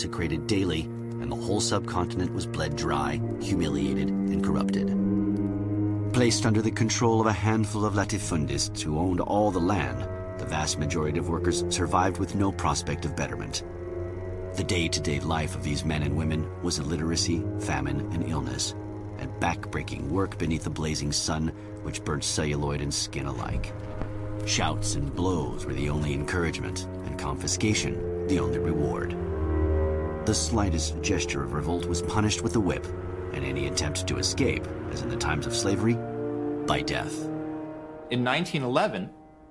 desecrated daily, and the whole subcontinent was bled dry, humiliated, and corrupted. Placed under the control of a handful of latifundists who owned all the land, the vast majority of workers survived with no prospect of betterment. The day-to-day life of these men and women was illiteracy, famine, and illness, and back-breaking work beneath the blazing sun, which burnt celluloid and skin alike. Shouts and blows were the only encouragement, and confiscation the only reward. The slightest gesture of revolt was punished with the whip, and any attempt to escape, as in the times of slavery, by death. In 1911,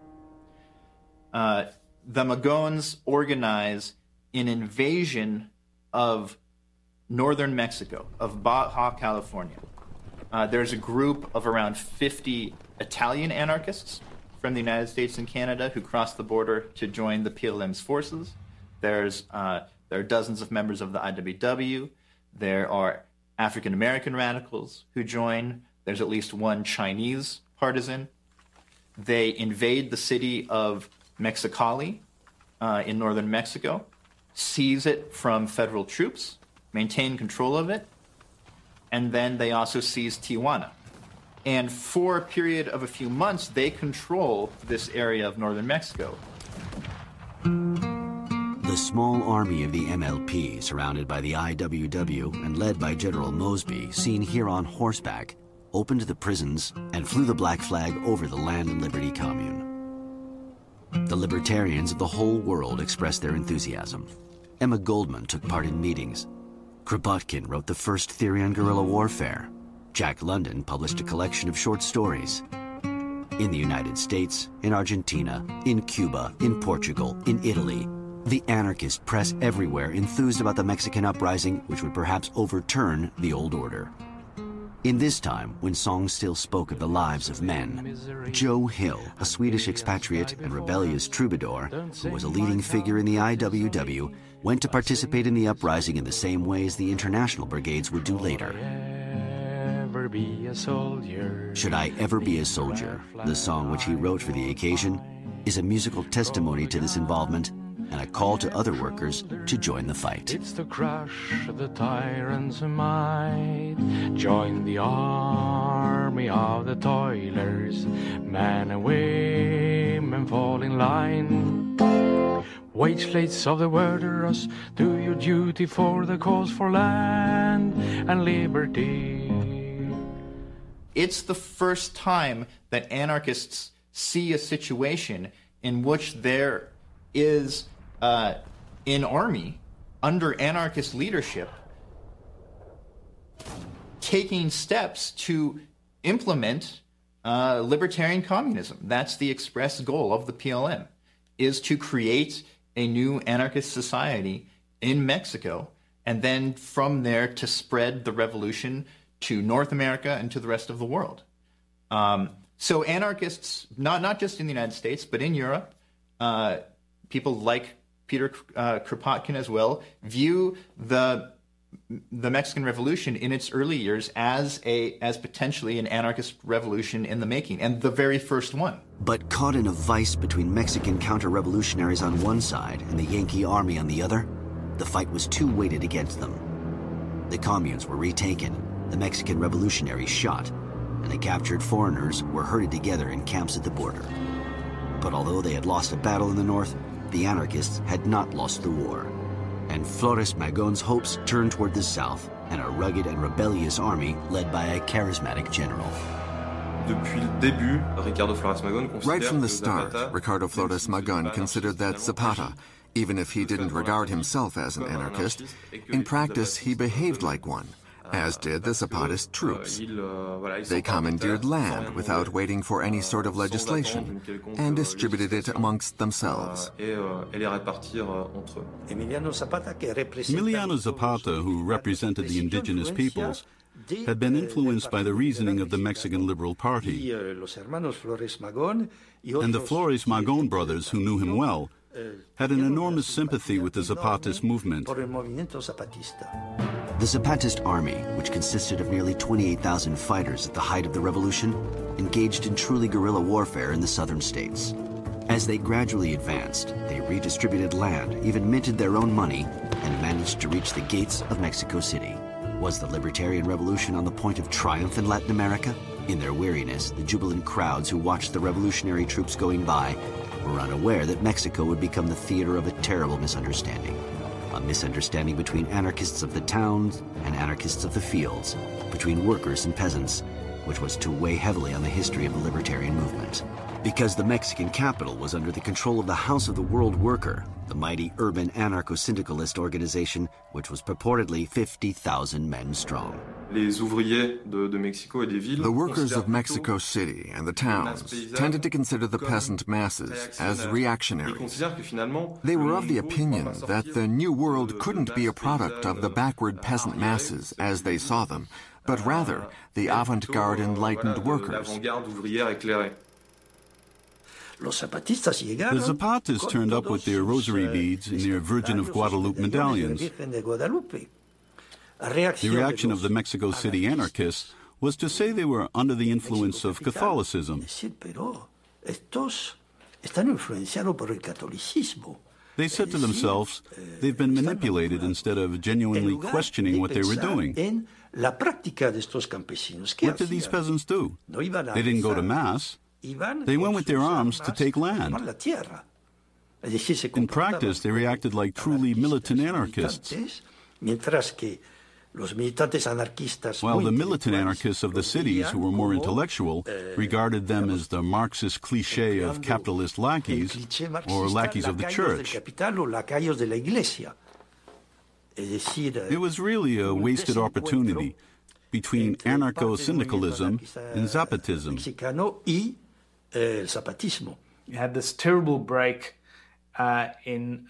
the Magones organize an invasion of northern Mexico, of Baja California. There's a group of around 50 Italian anarchists from the United States and Canada who crossed the border to join the PLM's forces. There are dozens of members of the IWW. There are African-American radicals who join. There's at least one Chinese partisan. They invade the city of Mexicali in northern Mexico, seize it from federal troops, maintain control of it, and then they also seize Tijuana. And for a period of a few months, they control this area of northern Mexico. The small army of the MLP, surrounded by the IWW and led by General Mosby, seen here on horseback, opened the prisons and flew the black flag over the Land and Liberty Commune. The libertarians of the whole world expressed their enthusiasm. Emma Goldman took part in meetings. Kropotkin wrote the first theory on guerrilla warfare. Jack London published a collection of short stories. In the United States, in Argentina, in Cuba, in Portugal, in Italy, the anarchist press everywhere enthused about the Mexican uprising, which would perhaps overturn the old order. In this time, when songs still spoke of the lives of men, Joe Hill, a Swedish expatriate and rebellious troubadour, who was a leading figure in the IWW, went to participate in the uprising in the same way as the international brigades would do later. Should I Ever Be a Soldier, the song which he wrote for the occasion, is a musical testimony to this involvement and a call to other workers to join the fight. It's to crush the tyrants' might. Join the army of the toilers. Men and women fall in line. Wage slaves of the workers, do your duty for the cause for land and liberty. It's the first time that anarchists see a situation in which there is an army under anarchist leadership taking steps to implement libertarian communism. That's the express goal of the PLM, is to create a new anarchist society in Mexico, and then from there to spread the revolution to North America and to the rest of the world. So anarchists, not just in the United States, but in Europe, people like Peter Kropotkin as well, view the Mexican Revolution in its early years as potentially an anarchist revolution in the making, and the very first one. But caught in a vice between Mexican counter-revolutionaries on one side and the Yankee army on the other, the fight was too weighted against them. The communes were retaken, the Mexican revolutionaries shot, and the captured foreigners were herded together in camps at the border. But although they had lost a battle in the north, the anarchists had not lost the war. And Flores Magon's hopes turned toward the south and a rugged and rebellious army led by a charismatic general. Right from the start, Ricardo Flores Magon considered that Zapata, even if he didn't regard himself as an anarchist, in practice he behaved like one, as did the Zapatist troops. They commandeered land without waiting for any sort of legislation and distributed it amongst themselves. Emiliano Zapata, who represented the indigenous peoples, had been influenced by the reasoning of the Mexican Liberal Party. And the Flores Magon brothers, who knew him well, had an enormous sympathy with the Zapatist movement. The Zapatist army, which consisted of nearly 28,000 fighters at the height of the revolution, engaged in truly guerrilla warfare in the southern states. As they gradually advanced, they redistributed land, even minted their own money, and managed to reach the gates of Mexico City. Was the Libertarian Revolution on the point of triumph in Latin America? In their weariness, the jubilant crowds who watched the revolutionary troops going by were unaware that Mexico would become the theater of a terrible misunderstanding. A misunderstanding between anarchists of the towns and anarchists of the fields, between workers and peasants, which was to weigh heavily on the history of the libertarian movement. Because the Mexican capital was under the control of the House of the World Worker, the mighty urban anarcho-syndicalist organization, which was purportedly 50,000 men strong. The workers of Mexico City and the towns tended to consider the peasant masses as reactionaries. They were of the opinion that the New World couldn't be a product of the backward peasant masses as they saw them, but rather the avant-garde enlightened workers. The Zapatas turned up with their rosary beads and their Virgin of Guadalupe medallions. The reaction of the Mexico City anarchists was to say they were under the influence of Catholicism. They said to themselves, they've been manipulated instead of genuinely questioning what they were doing. What did these peasants do? They didn't go to Mass. They went with their arms to take land. In practice, they reacted like truly militant anarchists. While the militant anarchists of the cities, who were more intellectual, regarded them as the Marxist cliché of capitalist lackeys or lackeys of the church. It was really a wasted opportunity between anarcho-syndicalism and Zapatism. You had this terrible break in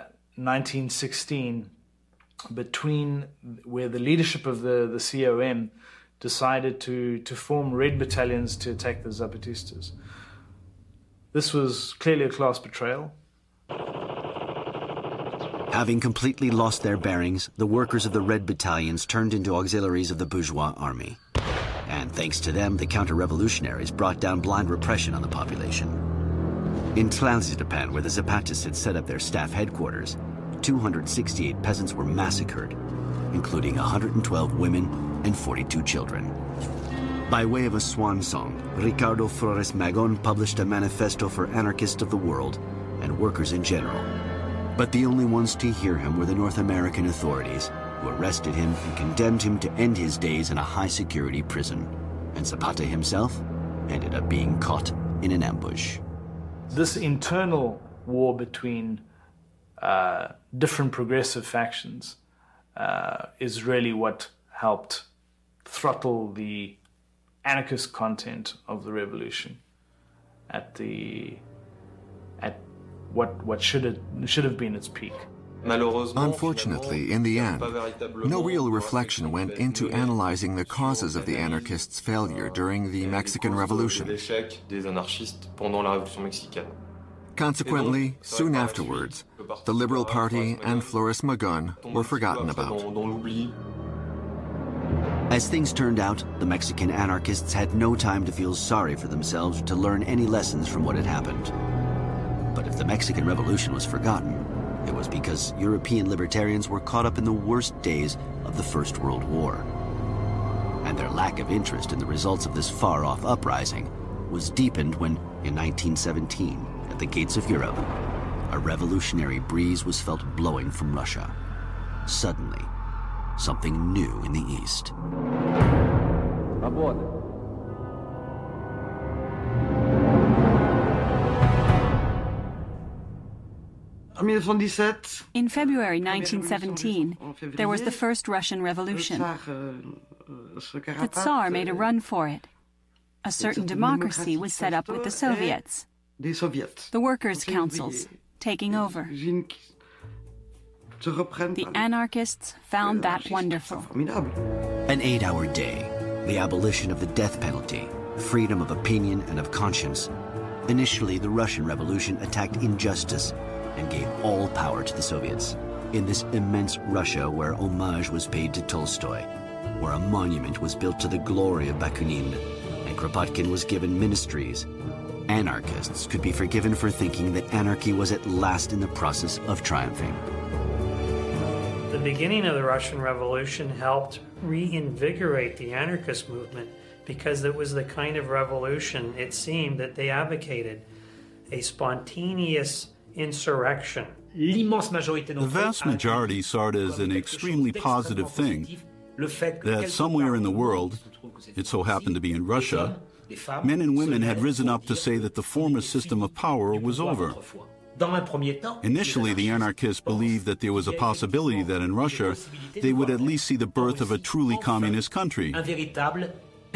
1916 between where the leadership of the COM decided to form red battalions to attack the Zapatistas. This was clearly a class betrayal. Having completely lost their bearings, the workers of the red battalions turned into auxiliaries of the bourgeois army. And thanks to them, the counter-revolutionaries brought down blind repression on the population. In Tlalnepantla, where the Zapatas had set up their staff headquarters, 268 peasants were massacred, including 112 women and 42 children. By way of a swan song, Ricardo Flores Magón published a manifesto for anarchists of the world and workers in general. But the only ones to hear him were the North American authorities, who arrested him and condemned him to end his days in a high-security prison. And Zapata himself ended up being caught in an ambush. This internal war between different progressive factions is really what helped throttle the anarchist content of the revolution at what should have been its peak. Unfortunately, in the end, no real reflection went into analyzing the causes of the anarchists' failure during the Mexican Revolution. Consequently, soon afterwards, the Liberal Party and Flores Magón were forgotten about. As things turned out, the Mexican anarchists had no time to feel sorry for themselves or to learn any lessons from what had happened. But if the Mexican Revolution was forgotten, it was because European libertarians were caught up in the worst days of the First World War. And their lack of interest in the results of this far-off uprising was deepened when, in 1917, at the gates of Europe, a revolutionary breeze was felt blowing from Russia. Suddenly, something new in the East. In February 1917, there was the first Russian Revolution. The Tsar made a run for it. A certain democracy was set up with the Soviets, the workers' councils, taking over. The anarchists found that wonderful. An 8-hour day, the abolition of the death penalty, freedom of opinion and of conscience. Initially, the Russian Revolution attacked injustice and gave all power to the Soviets. In this immense Russia where homage was paid to Tolstoy, where a monument was built to the glory of Bakunin, and Kropotkin was given ministries, anarchists could be forgiven for thinking that anarchy was at last in the process of triumphing. beginning of the Russian Revolution helped reinvigorate the anarchist movement because it was the kind of revolution, it seemed, that they advocated, a spontaneous insurrection. The vast majority saw it as an extremely positive thing, that somewhere in the world, it so happened to be in Russia, men and women had risen up to say that the former system of power was over. Initially, the anarchists believed that there was a possibility that in Russia they would at least see the birth of a truly communist country. I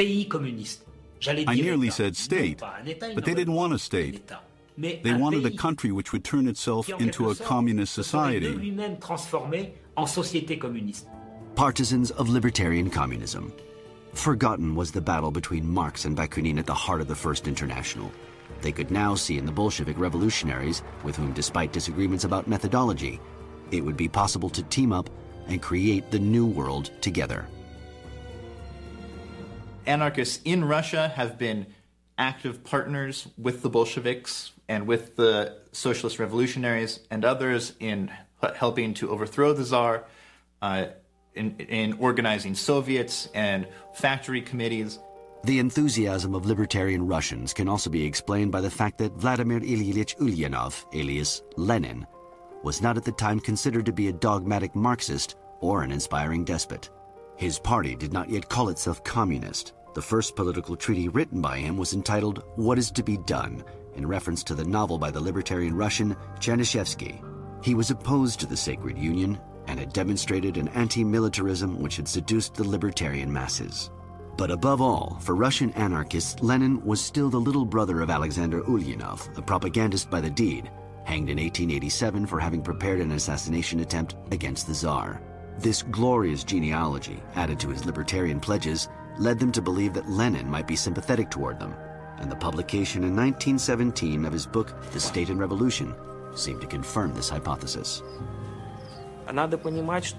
nearly said state, but they didn't want a state. They wanted a country which would turn itself into a communist society. Partisans of libertarian communism. Forgotten was the battle between Marx and Bakunin at the heart of the First International. They could now see in the Bolshevik revolutionaries, with whom, despite disagreements about methodology, it would be possible to team up and create the new world together. Anarchists in Russia have been active partners with the Bolsheviks and with the socialist revolutionaries and others in helping to overthrow the Tsar, in organizing Soviets and factory committees. The enthusiasm of libertarian Russians can also be explained by the fact that Vladimir Ilyich Ulyanov, alias Lenin, was not at the time considered to be a dogmatic Marxist or an inspiring despot. His party did not yet call itself communist. The first political treaty written by him was entitled What is to be Done, in reference to the novel by the libertarian Russian Chernyshevsky. He was opposed to the Sacred Union and had demonstrated an anti-militarism which had seduced the libertarian masses. But above all, for Russian anarchists, Lenin was still the little brother of Alexander Ulyanov, a propagandist by the deed, hanged in 1887 for having prepared an assassination attempt against the Tsar. This glorious genealogy, added to his libertarian pledges, led them to believe that Lenin might be sympathetic toward them, and the publication in 1917 of his book, The State and Revolution, seemed to confirm this hypothesis. You have to realize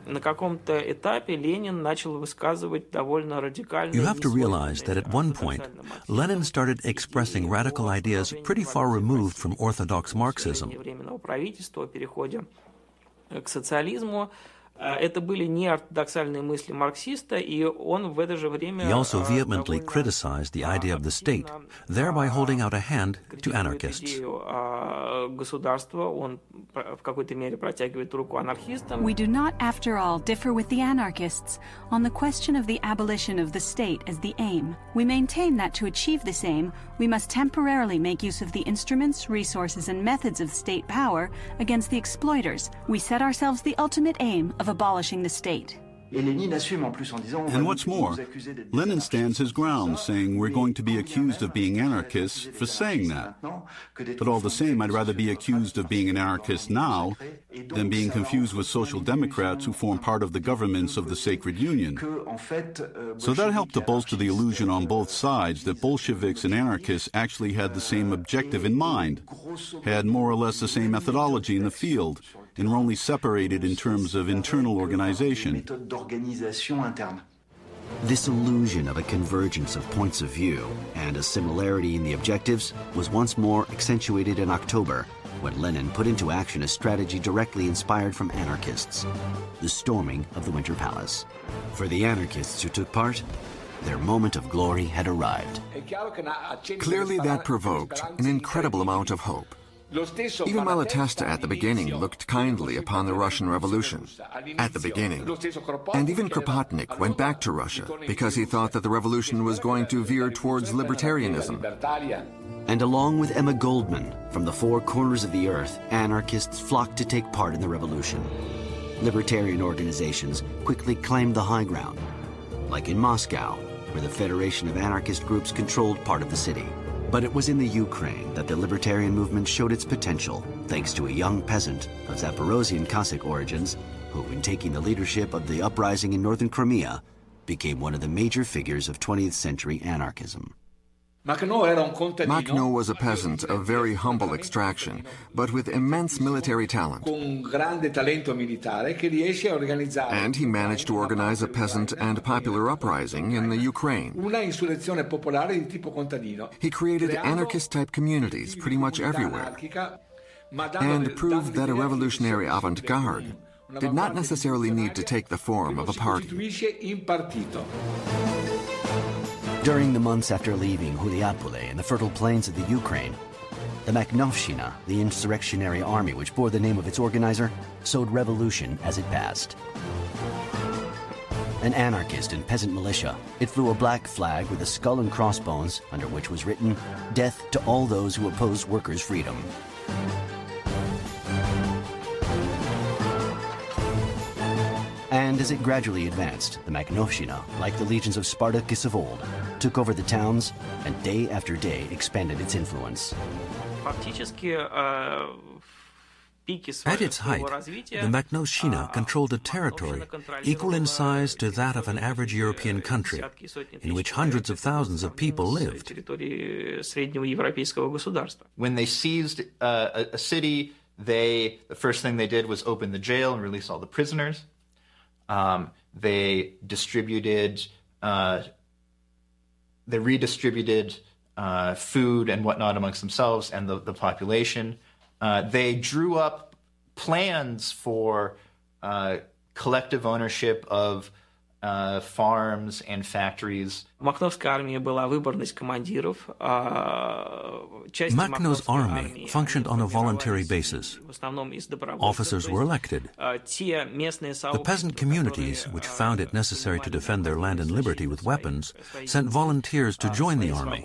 that at one point, Lenin started expressing radical ideas pretty far removed from orthodox Marxism. He also vehemently criticized the idea of the state, thereby holding out a hand to anarchists. We do not, after all, differ with the anarchists on the question of the abolition of the state as the aim. We maintain that to achieve this aim, we must temporarily make use of the instruments, resources, and methods of state power against the exploiters. We set ourselves the ultimate aim of abolishing the state. And what's more, Lenin stands his ground, saying we're going to be accused of being anarchists for saying that. But all the same, I'd rather be accused of being an anarchist now than being confused with social democrats who form part of the governments of the Sacred Union. So that helped to bolster the illusion on both sides that Bolsheviks and anarchists actually had the same objective in mind, had more or less the same methodology in the field, and were only separated in terms of internal organization. This illusion of a convergence of points of view and a similarity in the objectives was once more accentuated in October when Lenin put into action a strategy directly inspired from anarchists, the storming of the Winter Palace. For the anarchists who took part, their moment of glory had arrived. Clearly that provoked an incredible amount of hope. Even Malatesta at the beginning looked kindly upon the Russian Revolution. At the beginning. And even Kropotnik went back to Russia because he thought that the revolution was going to veer towards libertarianism. And along with Emma Goldman, from the four corners of the earth, anarchists flocked to take part in the revolution. Libertarian organizations quickly claimed the high ground, like in Moscow, where the Federation of Anarchist Groups controlled part of the city. But it was in the Ukraine that the libertarian movement showed its potential, thanks to a young peasant of Zaporozhian Cossack origins, who, in taking the leadership of the uprising in northern Crimea, became one of the major figures of 20th century anarchism. Makhno was a peasant of very humble extraction, but with immense military talent. And he managed to organize a peasant and popular uprising in the Ukraine. He created anarchist-type communities pretty much everywhere, and proved that a revolutionary avant-garde did not necessarily need to take the form of a party. During the months after leaving Huliapole and the fertile plains of the Ukraine, the Makhnovshchina, the insurrectionary army which bore the name of its organizer, sowed revolution as it passed. An anarchist and peasant militia, it flew a black flag with a skull and crossbones under which was written, "Death to all those who oppose workers' freedom." And as it gradually advanced, the Makhnovshchina, like the legions of Spartacus of old, took over the towns and day after day expanded its influence. At its height, the Makhnovshchina controlled a territory equal in size to that of an average European country, in which hundreds of thousands of people lived. When they seized a city, the first thing they did was open the jail and release all the prisoners. They redistributed food and whatnot amongst themselves and the population. They drew up plans for collective ownership of farms and factories. Makhno's army functioned on a voluntary basis. Officers were elected. The peasant communities, which found it necessary to defend their land and liberty with weapons, sent volunteers to join the army.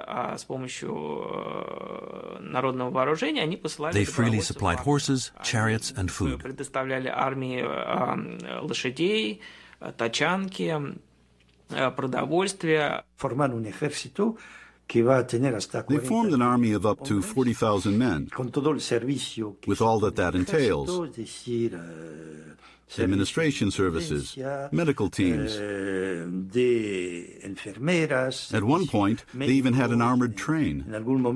They freely supplied horses, chariots, and food. They formed an army of up to 40,000 men, with all that entails: administration services, medical teams. At one point, they even had an armored train.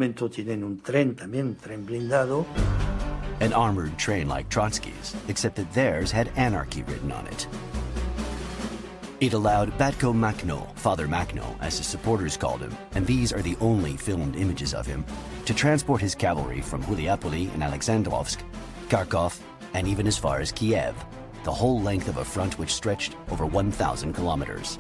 An armored train like Trotsky's, except that theirs had anarchy written on it. It allowed Batko Makhno, Father Makhno, as his supporters called him, and these are the only filmed images of him, to transport his cavalry from Huliapole and Alexandrovsk, Kharkov, and even as far as Kiev, the whole length of a front which stretched over 1,000 kilometers.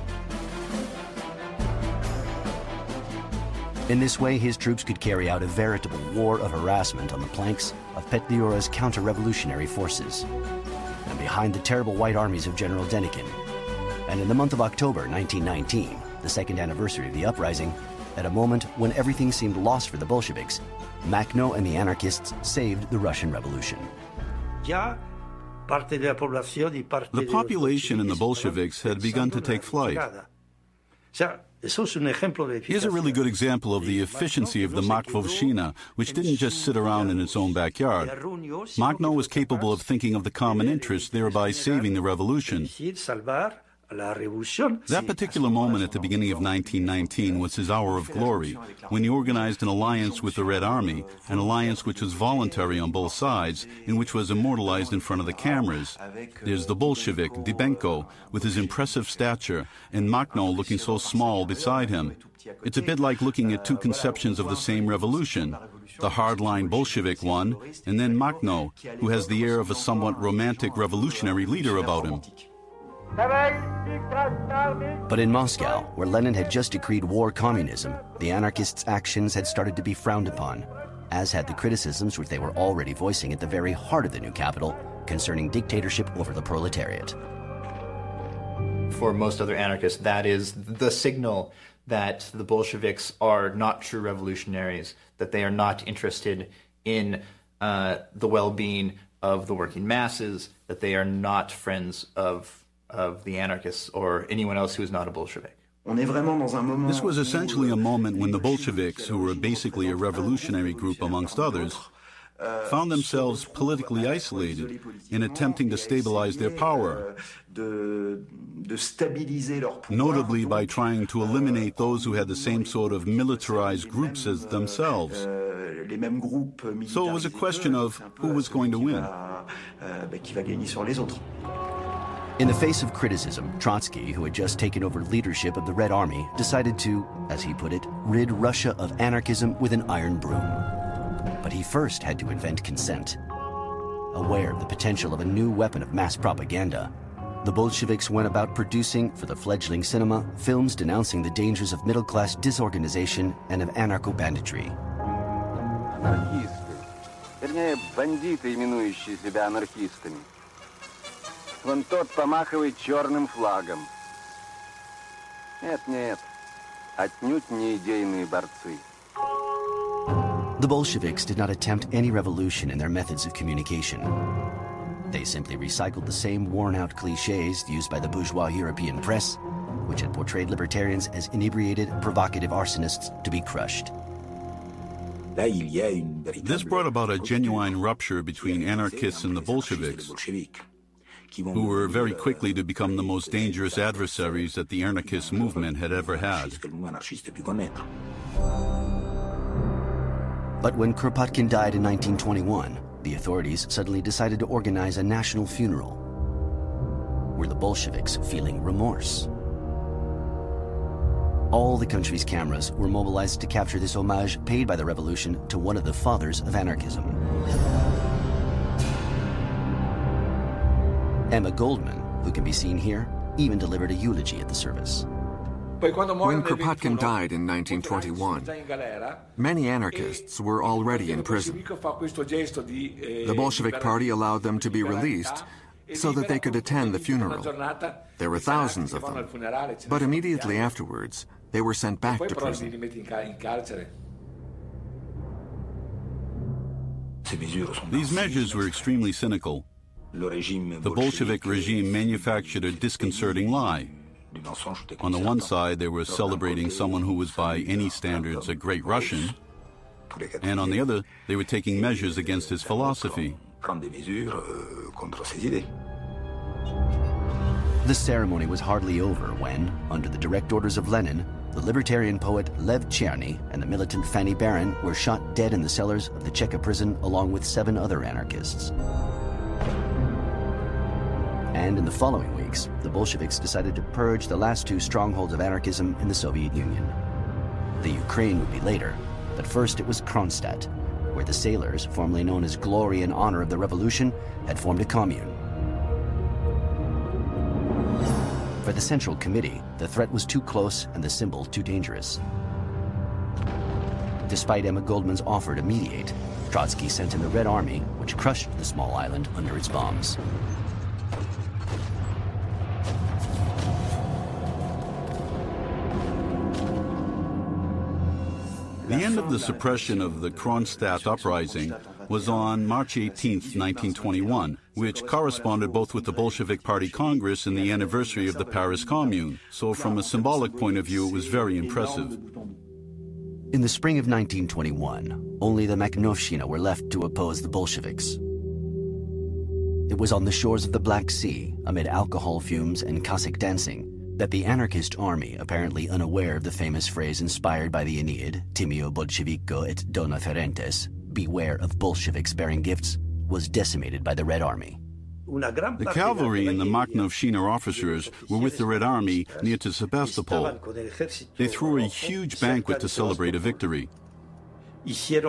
In this way, his troops could carry out a veritable war of harassment on the planks of Petliura's counter-revolutionary forces, and behind the terrible white armies of General Denikin. And in the month of October 1919, the second anniversary of the uprising, at a moment when everything seemed lost for the Bolsheviks, Makhno and the anarchists saved the Russian Revolution. The population and the Bolsheviks had begun to take flight. Here's a really good example of the efficiency of the Makhnovshchina, which didn't just sit around in its own backyard. Makhno was capable of thinking of the common interest, thereby saving the revolution. That particular moment at the beginning of 1919 was his hour of glory, when he organized an alliance with the Red Army, an alliance which was voluntary on both sides, and which was immortalized in front of the cameras. There's the Bolshevik, Dybenko, with his impressive stature, and Makhno looking so small beside him. It's a bit like looking at two conceptions of the same revolution, the hardline Bolshevik one, and then Makhno, who has the air of a somewhat romantic revolutionary leader about him. But in Moscow, where Lenin had just decreed war communism, the anarchists' actions had started to be frowned upon, as had the criticisms which they were already voicing at the very heart of the new capital concerning dictatorship over the proletariat. For most other anarchists, that is the signal that the Bolsheviks are not true revolutionaries, that they are not interested in the well-being of the working masses, that they are not friends of the anarchists or anyone else who is not a Bolshevik. This was essentially a moment when the Bolsheviks, who were basically a revolutionary group amongst others, found themselves politically isolated in attempting to stabilize their power, notably by trying to eliminate those who had the same sort of militarized groups as themselves. So it was a question of who was going to win. In the face of criticism, Trotsky, who had just taken over leadership of the Red Army, decided to, as he put it, rid Russia of anarchism with an iron broom. But he first had to invent consent. aware of the potential of a new weapon of mass propaganda, the Bolsheviks went about producing, for the fledgling cinema, films denouncing the dangers of middle-class disorganization and of anarcho-banditry. Анархисты, вернее, бандиты, именующие себя анархистами. Вон тот помахивает черным флагом. Нет, отнюдь не идейные борцы. The Bolsheviks did not attempt any revolution in their methods of communication. They simply recycled the same worn-out cliches used by the bourgeois European press, which had portrayed libertarians as inebriated, provocative arsonists to be crushed. This brought about a genuine rupture between anarchists and the Bolsheviks, who were very quickly to become the most dangerous adversaries that the anarchist movement had ever had. But when Kropotkin died in 1921, the authorities suddenly decided to organize a national funeral. Were the Bolsheviks feeling remorse? All the country's cameras were mobilized to capture this homage paid by the revolution to one of the fathers of anarchism. Emma Goldman, who can be seen here, even delivered a eulogy at the service. When Kropotkin died in 1921, many anarchists were already in prison. The Bolshevik Party allowed them to be released so that they could attend the funeral. There were thousands of them, but immediately afterwards, they were sent back to prison. These measures were extremely cynical. The Bolshevik regime manufactured a disconcerting lie. On the one side, they were celebrating someone who was by any standards a great Russian, and on the other, they were taking measures against his philosophy. The ceremony was hardly over when, under the direct orders of Lenin, the libertarian poet Lev Cherny and the militant Fanny Baron were shot dead in the cellars of the Cheka prison along with 7 other anarchists. And in the following weeks, the Bolsheviks decided to purge the last 2 strongholds of anarchism in the Soviet Union. The Ukraine would be later, but first it was Kronstadt, where the sailors, formerly known as Glory and Honor of the Revolution, had formed a commune. For the Central Committee, the threat was too close and the symbol too dangerous. Despite Emma Goldman's offer to mediate, Trotsky sent in the Red Army, which crushed the small island under its bombs. The end of the suppression of the Kronstadt uprising was on March 18, 1921, which corresponded both with the Bolshevik Party Congress and the anniversary of the Paris Commune. So from a symbolic point of view, it was very impressive. In the spring of 1921, only the Makhnovshchina were left to oppose the Bolsheviks. It was on the shores of the Black Sea, amid alcohol fumes and Cossack dancing, that the anarchist army, apparently unaware of the famous phrase inspired by the Aeneid, Timeo Bolshevico et dona ferentes, beware of Bolsheviks bearing gifts, was decimated by the Red Army. The cavalry and the Makhnovshchina officers were with the Red Army near to Sebastopol. They threw a huge banquet to celebrate a victory. As you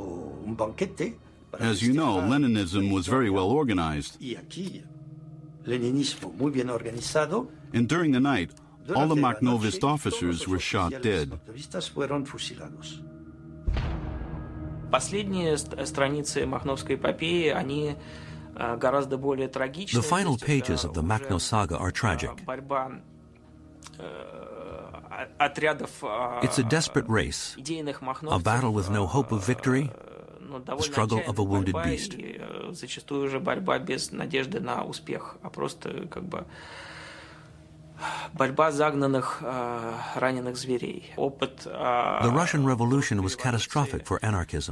know, Leninism was very well organized. And during the night, all the Makhnovist officers were shot dead. The final pages of the Makhno saga are tragic. It's a desperate race, a battle with no hope of victory, the struggle of a wounded beast. The Russian Revolution was catastrophic for anarchism.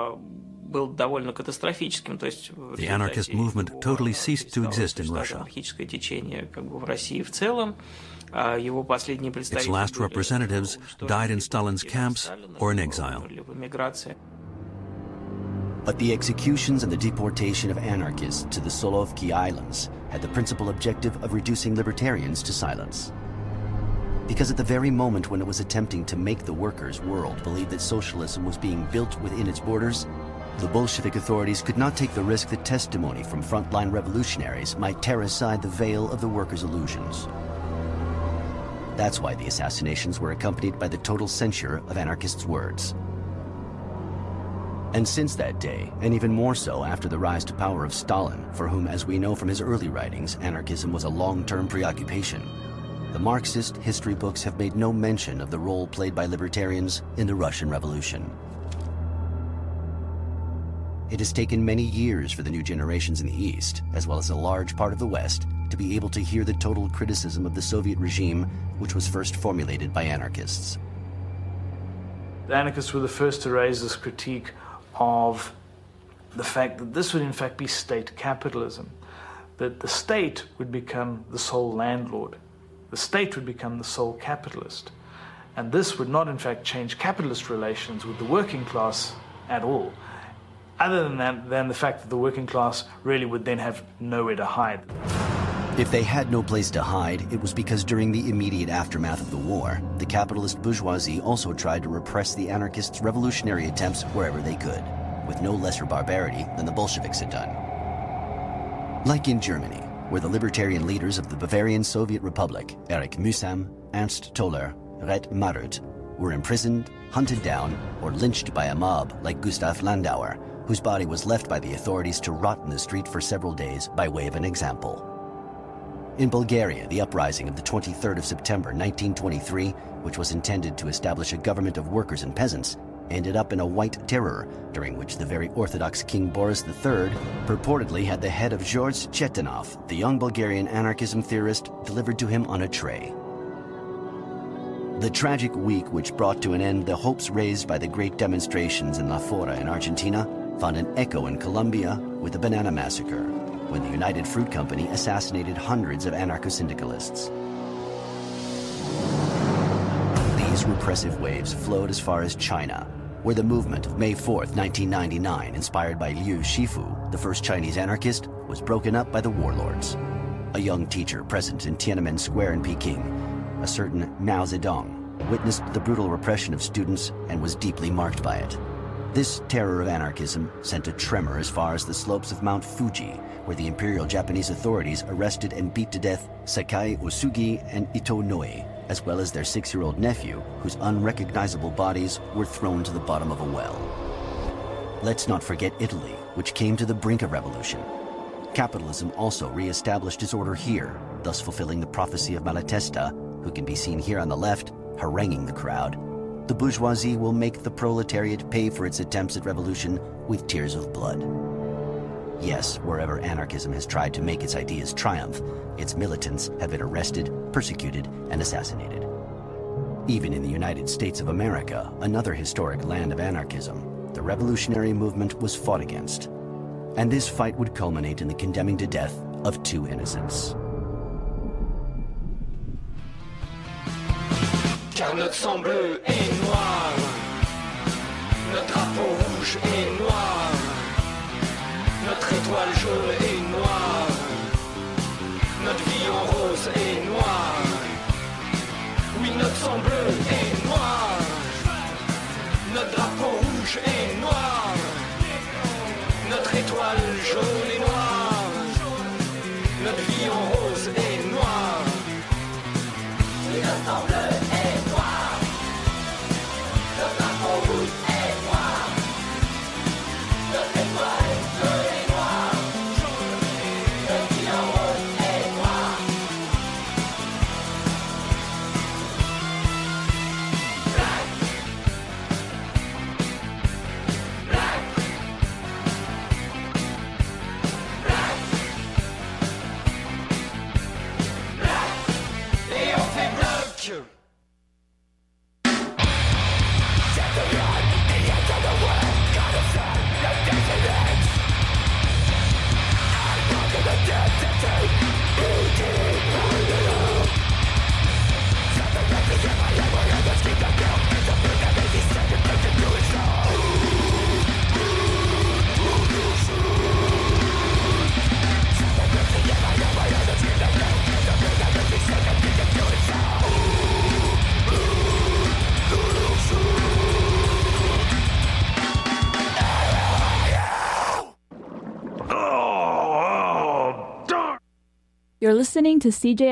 The anarchist movement totally ceased to exist in Russia. Its last representatives died in Stalin's camps or in exile. But the executions and the deportation of anarchists to the Solovki Islands had the principal objective of reducing libertarians to silence. Because at the very moment when it was attempting to make the workers' world believe that socialism was being built within its borders, the Bolshevik authorities could not take the risk that testimony from frontline revolutionaries might tear aside the veil of the workers' illusions. That's why the assassinations were accompanied by the total censure of anarchists' words. And since that day, and even more so after the rise to power of Stalin, for whom, as we know from his early writings, anarchism was a long-term preoccupation, the Marxist history books have made no mention of the role played by libertarians in the Russian Revolution. It has taken many years for the new generations in the East, as well as a large part of the West, to be able to hear the total criticism of the Soviet regime, which was first formulated by anarchists. The anarchists were the first to raise this critique of the fact that this would in fact be state capitalism, that the state would become the sole landlord, the state would become the sole capitalist, and this would not in fact change capitalist relations with the working class at all, other than the fact that the working class really would then have nowhere to hide. If they had no place to hide, it was because during the immediate aftermath of the war, the capitalist bourgeoisie also tried to repress the anarchists' revolutionary attempts wherever they could, with no lesser barbarity than the Bolsheviks had done. Like in Germany, where the libertarian leaders of the Bavarian Soviet Republic, Erich Mühsam, Ernst Toller, Red Marut, were imprisoned, hunted down, or lynched by a mob like Gustav Landauer, whose body was left by the authorities to rot in the street for several days by way of an example. In Bulgaria, the uprising of the 23rd of September 1923, which was intended to establish a government of workers and peasants, ended up in a white terror, during which the very orthodox King Boris III purportedly had the head of George Chetanov, the young Bulgarian anarchism theorist, delivered to him on a tray. The tragic week which brought to an end the hopes raised by the great demonstrations in La Fora in Argentina found an echo in Colombia with the Banana Massacre, when the United Fruit Company assassinated hundreds of anarcho-syndicalists. These repressive waves flowed as far as China, where the movement of May 4th, 1999, inspired by Liu Shifu, the first Chinese anarchist, was broken up by the warlords. A young teacher present in Tiananmen Square in Peking, a certain Mao Zedong, witnessed the brutal repression of students and was deeply marked by it. This terror of anarchism sent a tremor as far as the slopes of Mount Fuji, where the Imperial Japanese authorities arrested and beat to death Sakai Osugi and Ito Noe, as well as their 6-year-old nephew, whose unrecognizable bodies were thrown to the bottom of a well. Let's not forget Italy, which came to the brink of revolution. Capitalism also re-established its order here, thus fulfilling the prophecy of Malatesta, who can be seen here on the left, haranguing the crowd. The bourgeoisie will make the proletariat pay for its attempts at revolution with tears of blood. Yes, wherever anarchism has tried to make its ideas triumph, its militants have been arrested, persecuted, and assassinated. Even in the United States of America, another historic land of anarchism, the revolutionary movement was fought against. And this fight would culminate in the condemning to death of 2 innocents. Car notre sang bleu et noir, notre drapeau rouge et noir, notre étoile jaune et noire, notre vie en rose et noir. Oui, notre sang bleu et noir, notre drapeau rouge et noir, notre étoile jaune et noire, notre vie en rose et noir. Oui, notre sang bleu. You're listening to CJSI